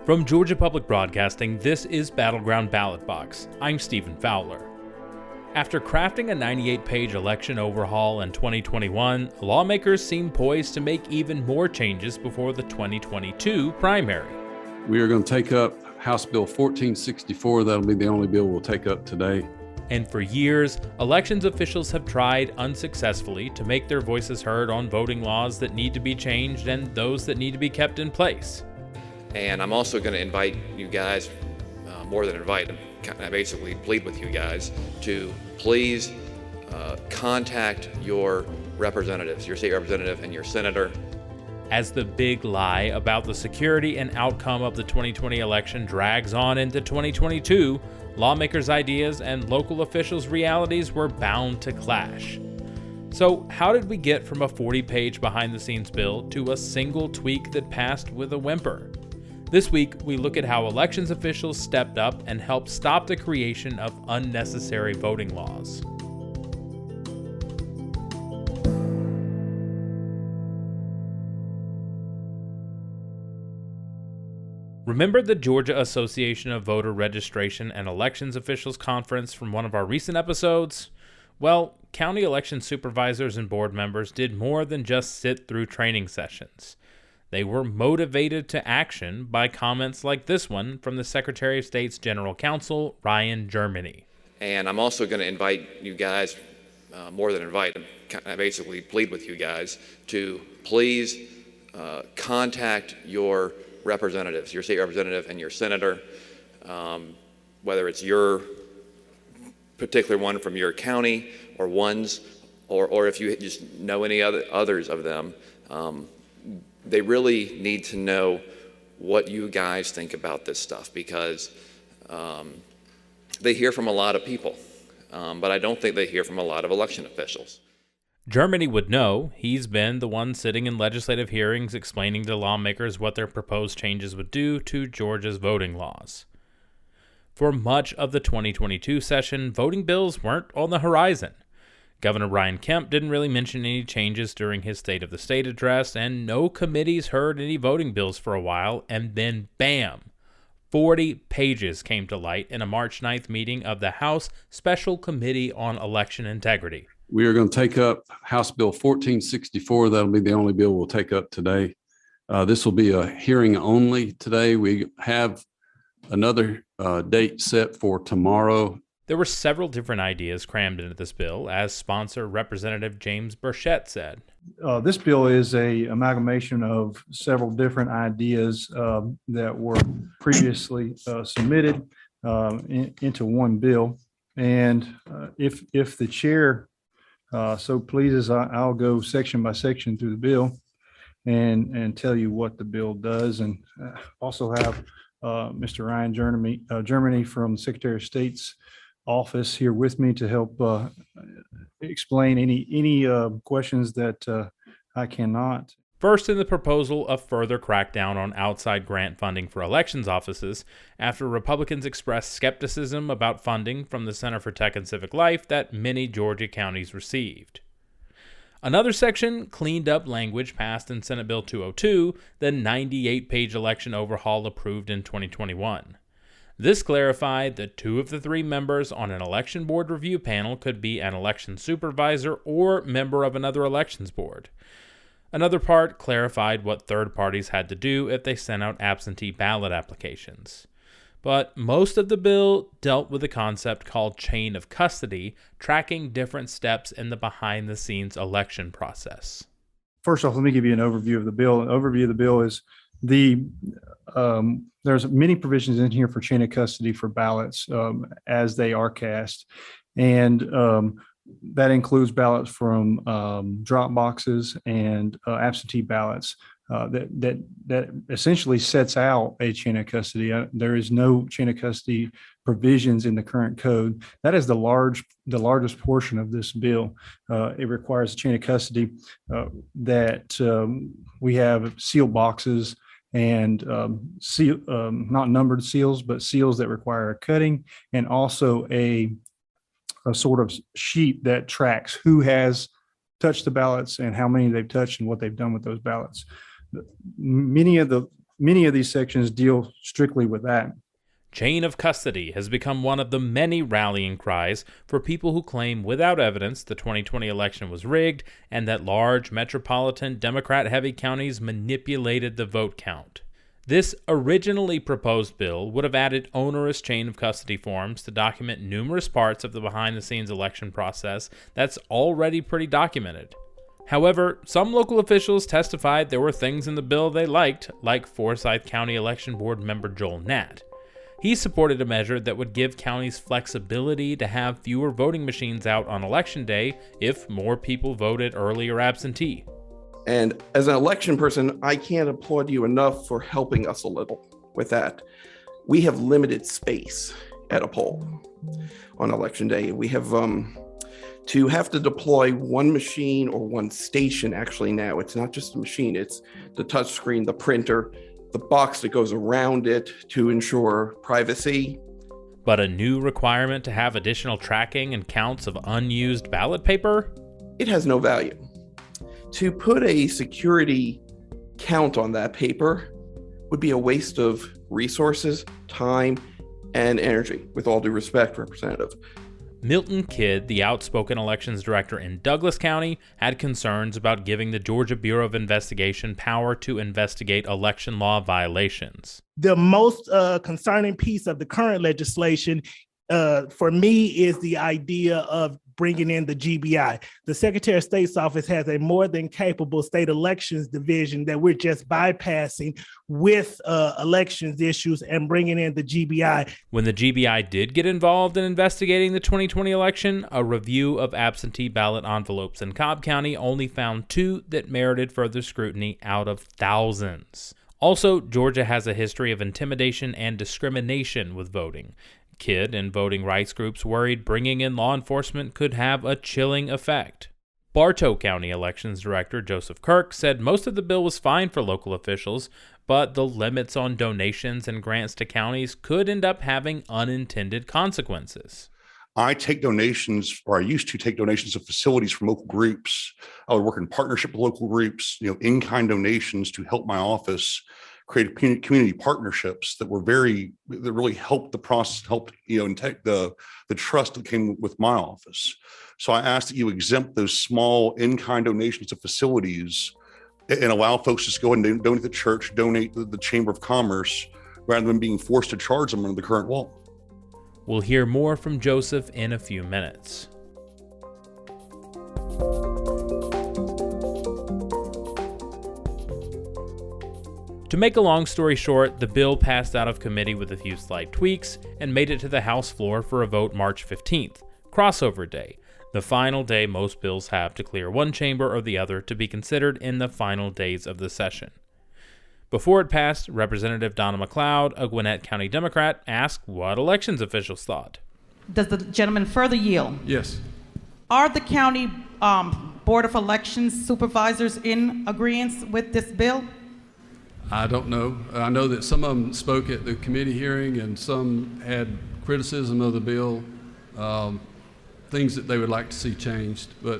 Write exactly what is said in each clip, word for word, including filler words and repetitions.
From Georgia Public Broadcasting, this is Battleground Ballot Box. I'm Stephen Fowler. After crafting a ninety-eight page election overhaul in twenty twenty-one, lawmakers seem poised to make even more changes before the twenty twenty-two primary. We are going to take up House Bill fourteen sixty-four. That'll be the only bill we'll take up today. And for years, elections officials have tried unsuccessfully to make their voices heard on voting laws that need to be changed and those that need to be kept in place. And I'm also going to invite you guys, uh, more than invite, I basically plead with you guys to please uh, contact your representatives, your state representative and your senator. As the big lie about the security and outcome of the twenty twenty election drags on into twenty twenty-two, lawmakers' ideas and local officials' realities were bound to clash. So how did we get from a forty page behind-the-scenes bill to a single tweak that passed with a whimper? This week, we look at how elections officials stepped up and helped stop the creation of unnecessary voting laws. Remember the Georgia Association of Voter Registration and Elections Officials Conference from one of our recent episodes? Well, county election supervisors and board members did more than just sit through training sessions. They were motivated to action by comments like this one from the Secretary of State's General Counsel, Ryan Germany. And I'm also going to invite you guys, uh, more than invite, I basically plead with you guys to please uh, contact your representatives, your state representative and your senator, um, whether it's your particular one from your county or ones, or, or if you just know any other others of them. Um, They really need to know what you guys think about this stuff, because um, they hear from a lot of people, um, but I don't think they hear from a lot of election officials. Germany would know. He's been the one sitting in legislative hearings explaining to lawmakers what their proposed changes would do to Georgia's voting laws. For much of the twenty twenty-two session, voting bills weren't on the horizon. Governor Brian Kemp didn't really mention any changes during his State of the State address, and no committees heard any voting bills for a while, and then bam! forty pages came to light in a March ninth meeting of the House Special Committee on Election Integrity. We are going to take up House Bill fourteen sixty-four. That'll be the only bill we'll take up today. Uh, this will be a hearing only today. We have another uh, date set for tomorrow. There were several different ideas crammed into this bill, as sponsor Representative James Burchett said. Uh, this bill is a amalgamation of several different ideas um, that were previously uh, submitted um, in, into one bill. And uh, if if the chair uh, so pleases, I, I'll go section by section through the bill and and tell you what the bill does, and uh, also have uh, Mister Ryan Germany, uh, Germany from the Secretary of State's office here with me to help uh, explain any any uh, questions that uh, I cannot. First, in the proposal, a further crackdown on outside grant funding for elections offices after Republicans expressed skepticism about funding from the Center for Tech and Civic Life that many Georgia counties received. Another section cleaned up language passed in Senate Bill two oh two, the ninety-eight page election overhaul approved in twenty twenty-one. This clarified that two of the three members on an election board review panel could be an election supervisor or member of another elections board. Another part clarified what third parties had to do if they sent out absentee ballot applications. But most of the bill dealt with a concept called chain of custody, tracking different steps in the behind-the-scenes election process. First off, let me give you an overview of the bill. An overview of the bill is the um, there's many provisions in here for chain of custody for ballots um, as they are cast, and um, that includes ballots from um, drop boxes and uh, absentee ballots. Uh, that that that essentially sets out a chain of custody. Uh, there is no chain of custody provisions in the current code. That is the large the largest portion of this bill. Uh, it requires a chain of custody uh, that um, we have sealed boxes and um, seal, um, not numbered seals, but seals that require a cutting, and also a, a sort of sheet that tracks who has touched the ballots and how many they've touched and what they've done with those ballots. Many of the many of these sections deal strictly with that. Chain of custody has become one of the many rallying cries for people who claim without evidence the twenty twenty election was rigged and that large metropolitan Democrat-heavy counties manipulated the vote count. This originally proposed bill would have added onerous chain of custody forms to document numerous parts of the behind-the-scenes election process that's already pretty documented. However, some local officials testified there were things in the bill they liked, like Forsyth County Election Board member Joel Natt. He supported a measure that would give counties flexibility to have fewer voting machines out on election day if more people voted early or absentee. And as an election person, I can't applaud you enough for helping us a little with that. We have limited space at a poll on election day. We have um, to have to deploy one machine or one station actually now. It's not just a machine, it's the touch screen, the printer, the box that goes around it to ensure privacy. But a new requirement to have additional tracking and counts of unused ballot paper? It has no value. To put a security count on that paper would be a waste of resources, time, and energy, with all due respect, Representative. Milton Kidd, the outspoken elections director in Douglas County, had concerns about giving the Georgia Bureau of Investigation power to investigate election law violations. The most uh, concerning piece of the current legislation uh, for me is the idea of bringing in the G B I. The Secretary of State's office has a more than capable state elections division that we're just bypassing with uh, elections issues and bringing in the G B I. When the G B I did get involved in investigating the twenty twenty election, a review of absentee ballot envelopes in Cobb County only found two that merited further scrutiny out of thousands. Also, Georgia has a history of intimidation and discrimination with voting. Kidd and voting rights groups worried bringing in law enforcement could have a chilling effect. Bartow County Elections Director Joseph Kirk said most of the bill was fine for local officials, but the limits on donations and grants to counties could end up having unintended consequences. I take donations, or I used to take donations of facilities from local groups. I would work in partnership with local groups, you know, in-kind donations to help my office create community partnerships that were very, that really helped the process, helped, you know, and take the, the trust that came with my office. So I asked that you exempt those small in-kind donations of facilities and allow folks to just go and donate to the church, donate to the Chamber of Commerce, rather than being forced to charge them under the current law. We'll hear more from Joseph in a few minutes. To make a long story short, the bill passed out of committee with a few slight tweaks and made it to the House floor for a vote March fifteenth, crossover day, the final day most bills have to clear one chamber or the other to be considered in the final days of the session. Before it passed, Representative Donna McLeod, a Gwinnett County Democrat, asked what elections officials thought. Does the gentleman further yield? Yes. Are the county um, Board of Elections supervisors in agreement with this bill? I don't know. I know that some of them spoke at the committee hearing and some had criticism of the bill, um, things that they would like to see changed, but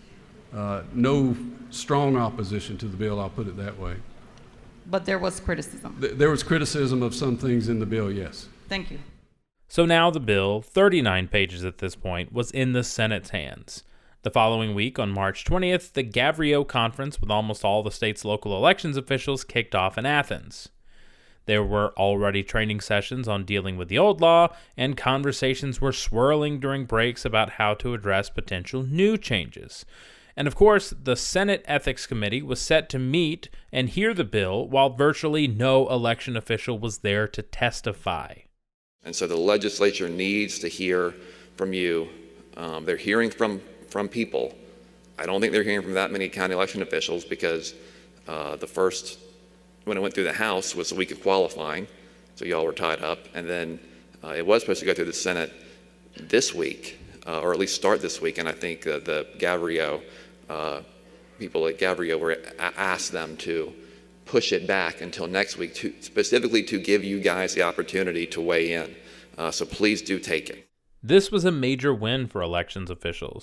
uh, no strong opposition to the bill, I'll put it that way. But there was criticism. Th- there was criticism of some things in the bill, yes. Thank you. So now the bill, thirty-nine pages at this point, was in the Senate's hands. The following week, on March twentieth, the Gavrio Conference with almost all the state's local elections officials kicked off in Athens. There were already training sessions on dealing with the old law, and conversations were swirling during breaks about how to address potential new changes. And of course, the Senate Ethics Committee was set to meet and hear the bill while virtually no election official was there to testify. And so the legislature needs to hear from you. Um, they're hearing from from people. I don't think they're hearing from that many county election officials because uh, the first, when it went through the House, was the week of qualifying, so y'all were tied up, and then uh, it was supposed to go through the Senate this week, uh, or at least start this week, and I think uh, the Gavrio, uh, people at Gavrio were a- asked them to push it back until next week, to, specifically to give you guys the opportunity to weigh in, uh, so please do take it. This was a major win for elections officials.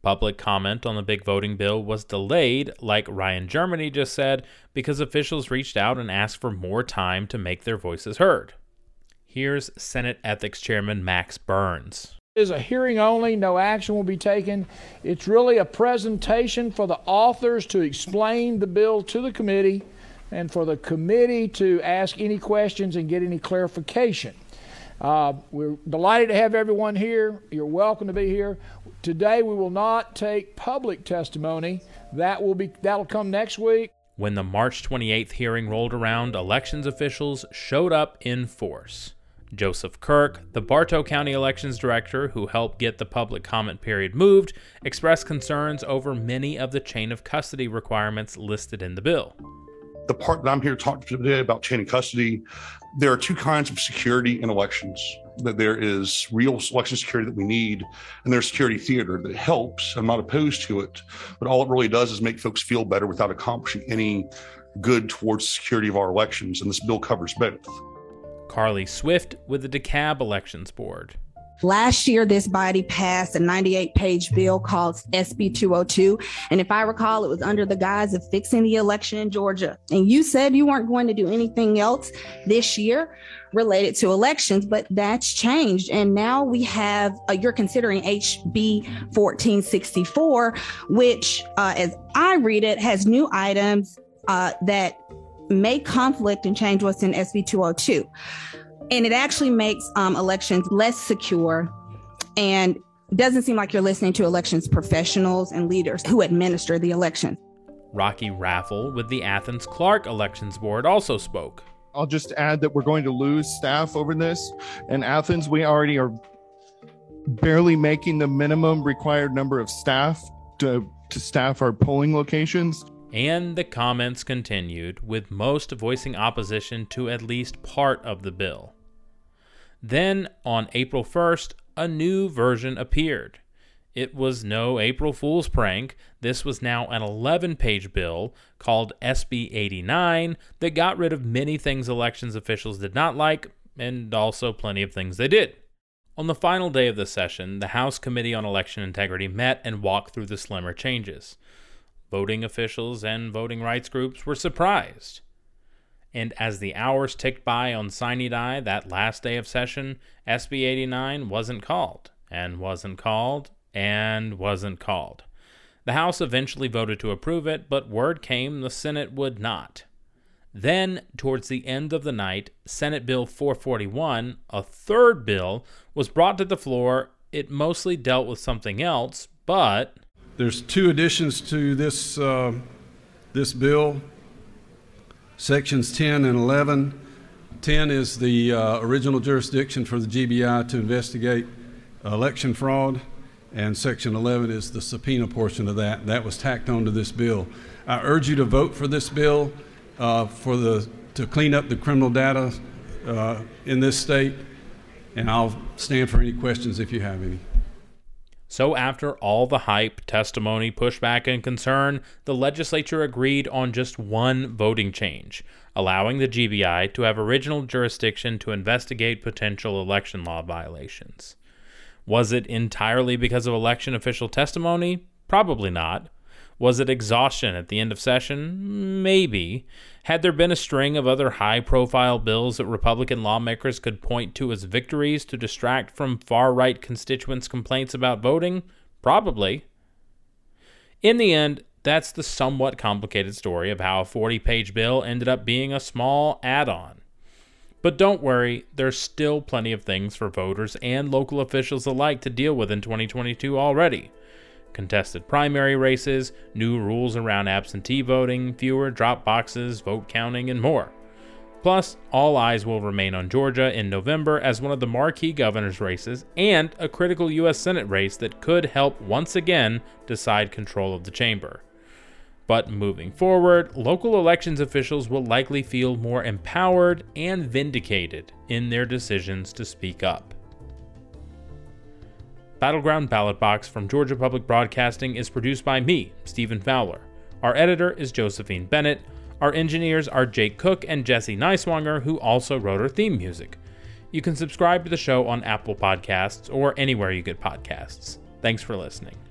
Public comment on the big voting bill was delayed, like Ryan Germany just said, because officials reached out and asked for more time to make their voices heard. Here's Senate Ethics Chairman Max Burns. It is a hearing only, no action will be taken. It's really a presentation for the authors to explain the bill to the committee and for the committee to ask any questions and get any clarification. Uh, we're delighted to have everyone here. You're welcome to be here. Today we will not take public testimony. That will be that'll come next week. When the March twenty-eighth hearing rolled around, elections officials showed up in force. Joseph Kirk, the Bartow County Elections Director who helped get the public comment period moved, expressed concerns over many of the chain of custody requirements listed in the bill. The part that I'm here to talk today about chain of custody, there are two kinds of security in elections. That there is real election security that we need, and there's security theater that helps. I'm not opposed to it, but all it really does is make folks feel better without accomplishing any good towards the security of our elections, and this bill covers both. Carly Swift with the DeKalb Elections Board. Last year, this body passed a ninety-eight page bill called S B two oh two. And if I recall, it was under the guise of fixing the election in Georgia. And you said you weren't going to do anything else this year related to elections, but that's changed. And now we have, uh, you're considering H B fourteen sixty-four, which, uh, as I read it, has new items uh, that may conflict and change what's in S B two oh two. And it actually makes um, elections less secure, and doesn't seem like you're listening to elections professionals and leaders who administer the election. Rocky Raffle with the Athens Clark Elections Board also spoke. I'll just add that we're going to lose staff over this. In Athens, we already are barely making the minimum required number of staff to, to staff our polling locations. And the comments continued, with most voicing opposition to at least part of the bill. Then, on April first, a new version appeared. It was no April Fool's prank. This was now an eleven page bill called S B eighty-nine that got rid of many things elections officials did not like, and also plenty of things they did. On the final day of the session, the House Committee on Election Integrity met and walked through the slimmer changes. Voting officials and voting rights groups were surprised. And as the hours ticked by on Sine Die that last day of session, S B eighty-nine wasn't called, and wasn't called, and wasn't called. The House eventually voted to approve it, but word came the Senate would not. Then, towards the end of the night, Senate Bill four forty-one, a third bill, was brought to the floor. It mostly dealt with something else, but there's two additions to this uh, this bill, sections ten and eleven. ten is the uh, original jurisdiction for the G B I to investigate election fraud, and section eleven is the subpoena portion of that. That was tacked onto this bill. I urge you to vote for this bill uh, for the to clean up the criminal data uh, in this state, and I'll stand for any questions if you have any. So after all the hype, testimony, pushback, and concern, the legislature agreed on just one voting change, allowing the G B I to have original jurisdiction to investigate potential election law violations. Was it entirely because of election official testimony? Probably not. Was it exhaustion at the end of session? Maybe. Had there been a string of other high-profile bills that Republican lawmakers could point to as victories to distract from far-right constituents' complaints about voting? Probably. In the end, that's the somewhat complicated story of how a forty page bill ended up being a small add-on. But don't worry, there's still plenty of things for voters and local officials alike to deal with in twenty twenty-two already. Contested primary races, new rules around absentee voting, fewer drop boxes, vote counting, and more. Plus, all eyes will remain on Georgia in November as one of the marquee governor's races and a critical U S Senate race that could help once again decide control of the chamber. But moving forward, local elections officials will likely feel more empowered and vindicated in their decisions to speak up. Battleground Ballot Box from Georgia Public Broadcasting is produced by me, Stephen Fowler. Our editor is Josephine Bennett. Our engineers are Jake Cook and Jesse Neiswanger, who also wrote our theme music. You can subscribe to the show on Apple Podcasts or anywhere you get podcasts. Thanks for listening.